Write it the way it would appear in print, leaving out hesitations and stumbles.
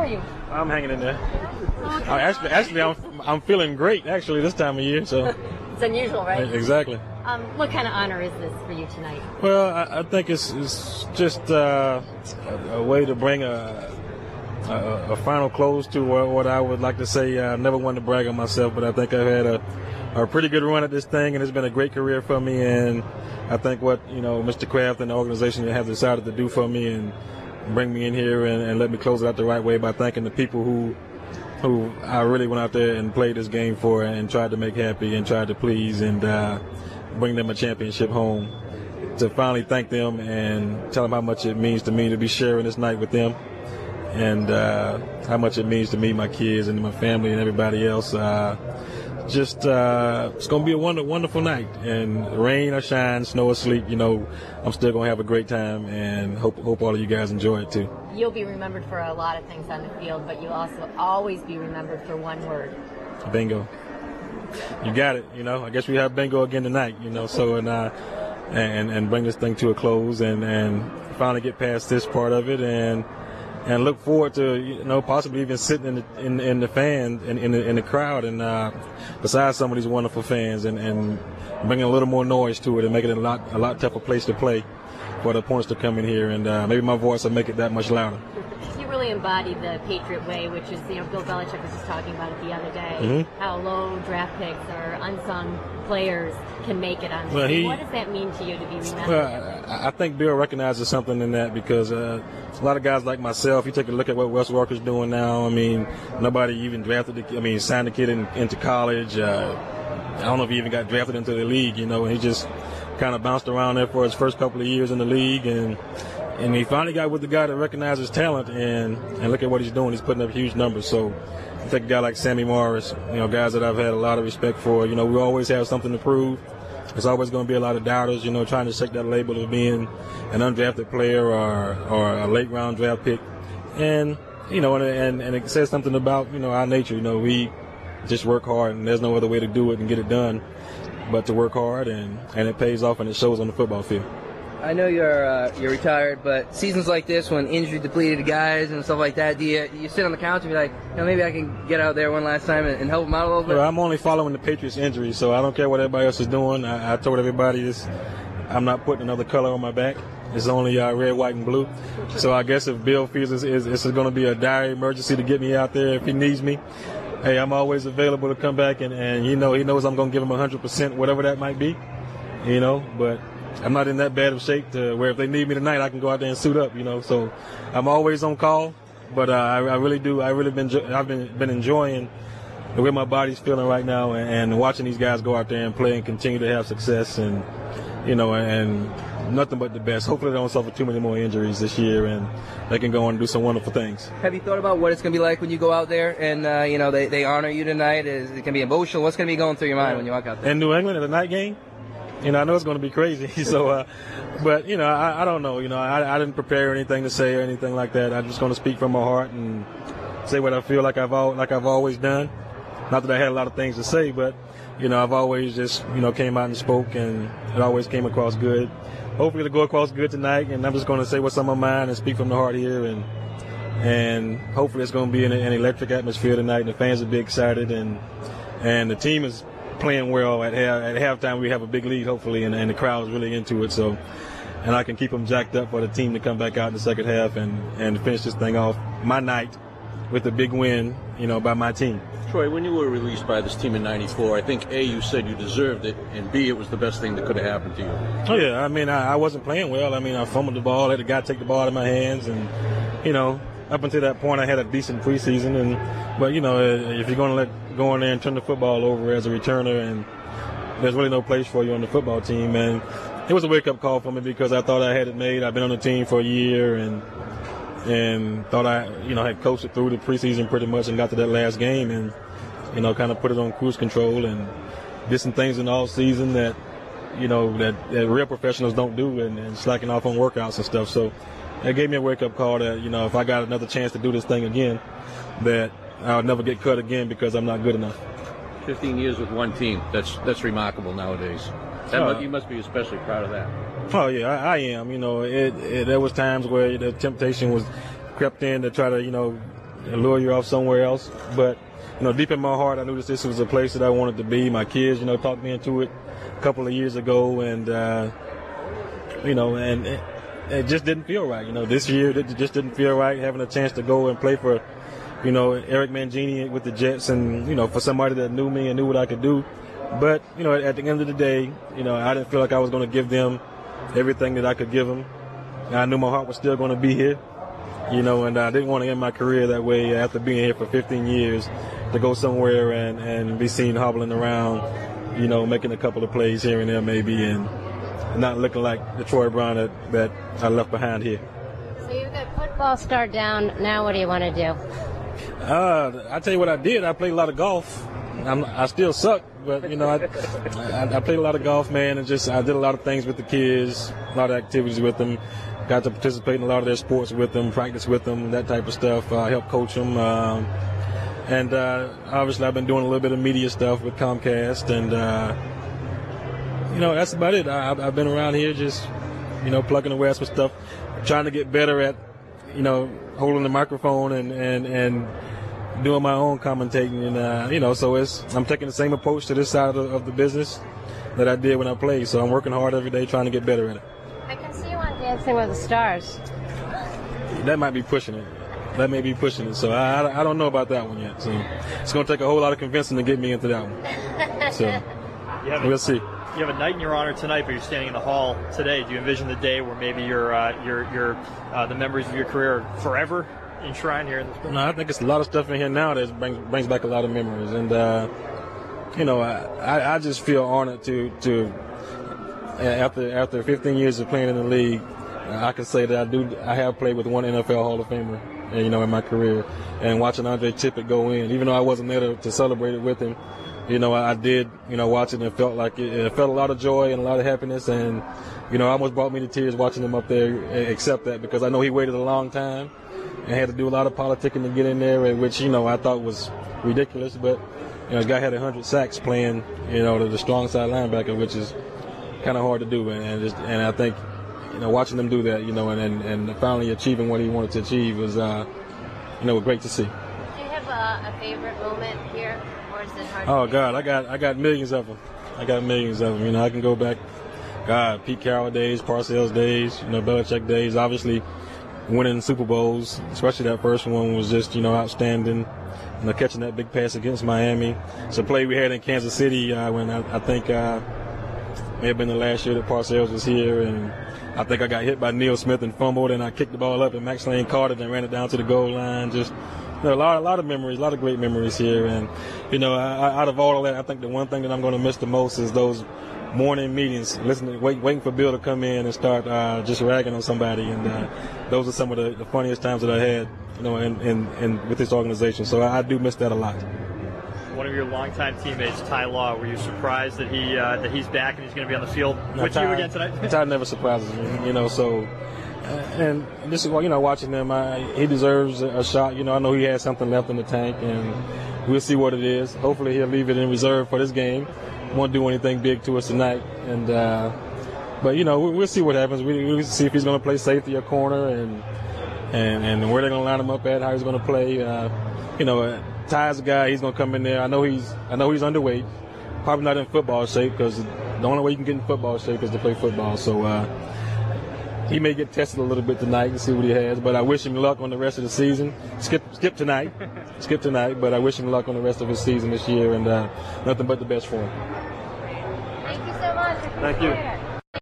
you? I'm hanging in there. Actually, I'm feeling great. Actually, this time of year, so it's unusual, right? Exactly. What kind of honor is this for you tonight? Well, I think it's just a way to bring a final close to what I would like to say. I never wanted to brag on myself, but I think I've had a pretty good run at this thing, and it's been a great career for me. And I think what Mr. Kraft and the organization have decided to do for me and bring me in here and let me close it out the right way by thanking the people who I really went out there and played this game for and tried to make happy and tried to please and bring them a championship home. To finally thank them and tell them how much it means to me to be sharing this night with them, and how much it means to me, my kids, and my family, and everybody else. It's going to be a wonderful night. And rain or shine, snow or sleet, I'm still going to have a great time, and hope all of you guys enjoy it too. You'll be remembered for a lot of things on the field, but you'll also always be remembered for one word. Bingo. You got it. I guess we have bingo again tonight, so and bring this thing to a close and finally get past this part of it and look forward to possibly even sitting in the fan in the crowd and beside some of these wonderful fans and bringing a little more noise to it and making it a lot tougher place to play for the opponents to come in here, and maybe my voice will make it that much louder. You really embody the Patriot way, which is, Bill Belichick was just talking about it the other day, Mm-hmm. how low draft picks or unsung players can make it on the team. What does that mean to you to be remembered? Well, I think Bill recognizes something in that because a lot of guys like myself, you take a look at what Wes Walker's doing now. I mean, nobody even signed the kid into college. I don't know if he even got drafted into the league, and he just kind of bounced around there for his first couple of years in the league, and he finally got with the guy that recognizes talent, and look at what he's doing. He's putting up huge numbers. So I think a guy like Sammy Morris, guys that I've had a lot of respect for, we always have something to prove. There's always going to be a lot of doubters, trying to shake that label of being an undrafted player or a late round draft pick. And, and it says something about, our nature. We just work hard, and there's no other way to do it and get it done but to work hard, and it pays off, and it shows on the football field. I know you're retired, but seasons like this, when injury depleted guys and stuff like that, do you sit on the couch and be like, maybe I can get out there one last time and help them out a little bit? Well, I'm only following the Patriots' injury, so I don't care what everybody else is doing. I told everybody this: I'm not putting another color on my back. It's only red, white, and blue. So I guess if Bill feels it's going to be a dire emergency to get me out there if he needs me, hey, I'm always available to come back, and he knows I'm going to give him 100%, whatever that might be, but I'm not in that bad of shape to where if they need me tonight, I can go out there and suit up, so I'm always on call, but I've been enjoying the way my body's feeling right now, and watching these guys go out there and play and continue to have success, and and nothing but the best. Hopefully they don't suffer too many more injuries this year, and they can go on and do some wonderful things. Have you thought about what it's going to be like when you go out there and, they honor you tonight? Is it going to be emotional? What's going to be going through your mind when you walk out there? In New England at a night game? I know it's going to be crazy. So, but, I don't know. I didn't prepare anything to say or anything like that. I'm just going to speak from my heart and say what I feel like I've always done. Not that I had a lot of things to say, but, I've always just, came out and spoke, and it always came across good. Hopefully it'll go across good tonight, and I'm just going to say what's on my mind and speak from the heart here, and hopefully it's going to be an electric atmosphere tonight, and the fans will be excited, and the team is playing well. At halftime we have a big lead, hopefully, and the crowd is really into it, so, and I can keep them jacked up for the team to come back out in the second half and finish this thing off my night with a big win, by my team. Troy, when you were released by this team in '94, I think A, you said you deserved it, and B, it was the best thing that could have happened to you. Oh yeah, I wasn't playing well. I fumbled the ball, let the guy take the ball out of my hands, and up until that point I had a decent preseason, but if you're going to go in there and turn the football over as a returner, and there's really no place for you on the football team, and it was a wake-up call for me because I thought I had it made. I've been on the team for a year, and thought I, had coached it through the preseason pretty much and got to that last game and, kind of put it on cruise control and did some things in the off season that, that real professionals don't do and slacking off on workouts and stuff. So it gave me a wake-up call that, if I got another chance to do this thing again, that I'll never get cut again because I'm not good enough. 15 years with one team. That's remarkable nowadays. You must be especially proud of that. Oh yeah, I am. There was times where the temptation was crept in to try to, lure you off somewhere else. But, deep in my heart, I knew this was a place that I wanted to be. My kids, talked me into it a couple of years ago, and, and it just didn't feel right. This year it just didn't feel right having a chance to go and play for, Eric Mangini with the Jets, and, for somebody that knew me and knew what I could do. But, at the end of the day, I didn't feel like I was going to give them everything that I could give them. I knew my heart was still going to be here, and I didn't want to end my career that way after being here for 15 years to go somewhere and be seen hobbling around, making a couple of plays here and there maybe, and not looking like the Troy Brown that I left behind here. So you've got football star down. Now what do you want to do? I tell you what I did. I played a lot of golf. I still suck, but I played a lot of golf, man, and I did a lot of things with the kids, a lot of activities with them. Got to participate in a lot of their sports with them, practice with them, that type of stuff. Help coach them, and obviously I've been doing a little bit of media stuff with Comcast, and that's about it. I've been around here just plugging away at some stuff, trying to get better at holding the microphone and doing my own commentating, and so I'm taking the same approach to this side of the business that I did when I played. So I'm working hard every day trying to get better at it. I can see you on Dancing with the Stars. That might be pushing it. That may be pushing it. So I don't know about that one yet. So it's going to take a whole lot of convincing to get me into that one. So we'll see. You have a night in your honor tonight, but you're standing in the hall today. Do you envision the day where maybe the memories of your career are forever enshrined here in this building? No, I think it's a lot of stuff in here now that brings back a lot of memories, and I just feel honored to after 15 years of playing in the league, I can say that I have played with one NFL Hall of Famer, in my career, and watching Andre Tippett go in, even though I wasn't there to celebrate it with him, I did, watch it, and it felt like it felt a lot of joy and a lot of happiness, and almost brought me to tears watching him up there accept that, because I know he waited a long time and had to do a lot of politicking to get in there, which, I thought was ridiculous. But, the guy had 100 sacks playing, the strong side linebacker, which is kind of hard to do. And I think, watching them do that, and finally achieving what he wanted to achieve was, great to see. Do you have a favorite moment here, or is it hard? Oh, God, I got millions of them. I can go back, Pete Carroll days, Parcells days, Belichick days, obviously. Winning Super Bowls, especially that first one, was just, outstanding. Catching that big pass against Miami. It's a play we had in Kansas City when I think may have been the last year that Parcells was here, and I think I got hit by Neil Smith and fumbled, and I kicked the ball up, and Max Lane caught it and ran it down to the goal line. Just a lot of memories, a lot of great memories here. And out of all of that, I think the one thing that I'm going to miss the most is those morning meetings, waiting for Bill to come in and start just ragging on somebody, and those are some of the funniest times that I had, in with this organization. So I do miss that a lot. One of your longtime teammates, Ty Law, were you surprised that he's back and he's going to be on the field with you again tonight? Ty never surprises me, so. And this is, watching him, he deserves a shot. I know he has something left in the tank, and we'll see what it is. Hopefully he'll leave it in reserve for this game. Won't do anything big to us tonight, and but we'll see what happens. We'll see if he's going to play safety or corner, and where they're going to line him up at, how he's going to play. Ty's a guy. He's going to come in there. I know he's underweight, probably not in football shape, because the only way you can get in football shape is to play football. So he may get tested a little bit tonight and see what he has. But I wish him luck on the rest of the season. Skip tonight, but I wish him luck on the rest of his season this year, and nothing but the best for him. Thank you so much. Thank you.